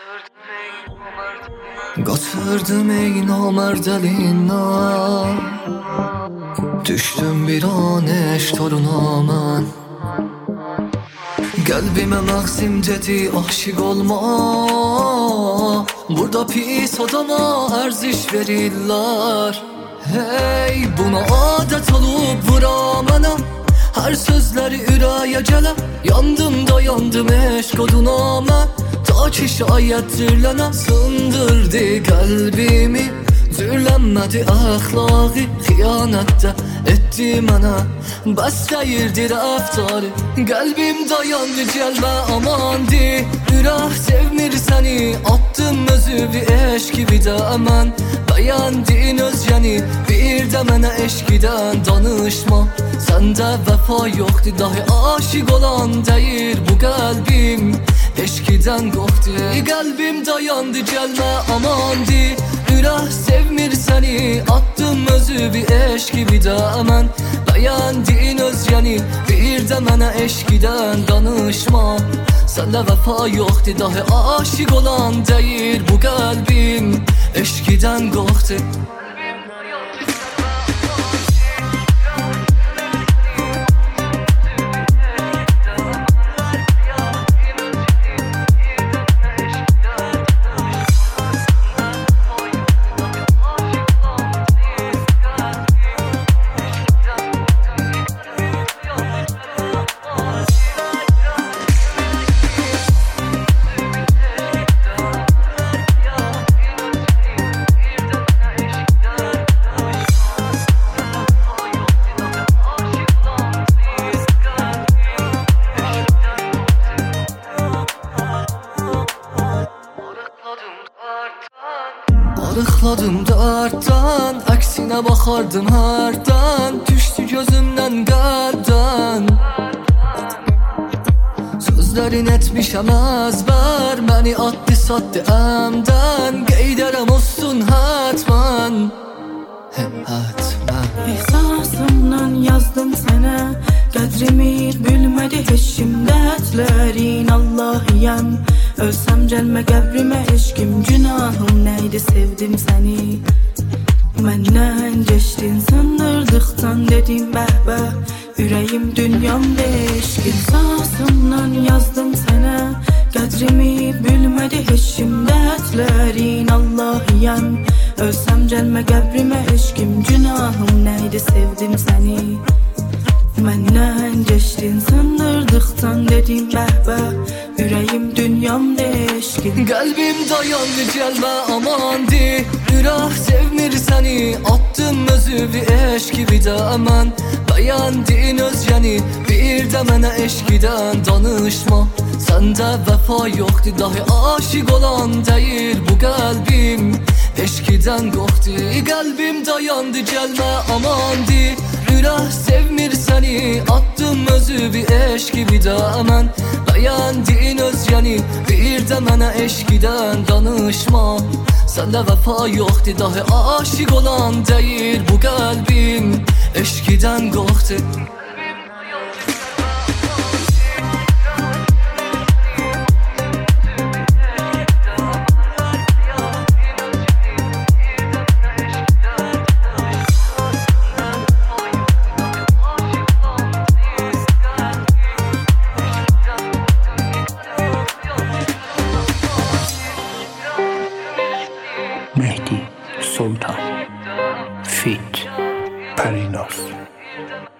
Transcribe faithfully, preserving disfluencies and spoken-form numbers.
Qatırdım ey namərdəlinə, düşdüm bir an eştoruna mən. Qəlbimə məğzim dedi aşiq olma, burada pis adama ərziş verirlər. Hey, buna adət olub vura mənə, hər sözləri ürəyə gələ. Yandım da yandım eşq oduna mən, ta ki şayətdirlənə. Sındırdı qəlbimi, zürlənmədi əxlaqi, xiyanətdə etdi mənə, bəs deyirdi rəftarı. Qəlbim dayandı, gəlmə amandı, ürək sevmir səni, attım özüvi eşkivi də mən. Bəyəndin özgəni, bir də mənə eşkidən danışma. Səndə vəfa yoxdur, dahi aşiq olan deyir bu qəlbim, eşkidən qorxdu. Qəlbim dayandı, gəlmə amandı, ürək sevmir səni, attım özüvi eşkivi də mən. Bəyəndin özgəni, bir də mənə eşkidən danışma. Səndə vəfa yoxdur, dahi aşiq olan deyir bu qəlbim, eşkidən qorxdu. Arıqladım darddan, əksinə baxardım hərdən, düşdü gözümdən qəlbdən. Sözlərin etmişəm əzbər, məni atdı satdı əmdən, qeydərəm olsun hətmən, hətmən. Ehsasımdan yazdım sənə, qədrimi bilmədi heç kim, dərdlərin Allahiyəm. Ölsəm gəlmə qəbrimə eşkim, günahım neydi, sevdim səni. Məndən geçdin sındırdıqdan, dedim bəhbə, ürəyim dünyamda eşq. İhsasımdan yazdım sənə, qədrimi bilmədi heç kim, dərdlərin Allahiyəm. Ölsəm gəlmə qəbrimə eşkim, günahım neydi, sevdim səni. Məndən geçdin sındırdıqdan, dedim bəhbə, ürəyim dünyamda eşqin. Qəlbim dayandı, gəlmə amandı, ürək sevmir səni, attım özüvi eşkivi də mən. Bəyəndin özgəni, bir də mənə eşkidən danışma. Səndə vəfa yoxdur, dahi aşiq olan deyir bu qəlbim, eşkidən qorxdu. Qəlbim dayandı, gəlmə amandı, ürək sevmir səni, attım özüvi eşkivi də mən. Bəyəndin özgəni, bir də mənə eşkidən danışma. Səndə vəfa yoxdur, dahi aşiq olan deyir bu qəlbim, eşkidən qorxdu. Mehdi Sultan Fit Perinaz.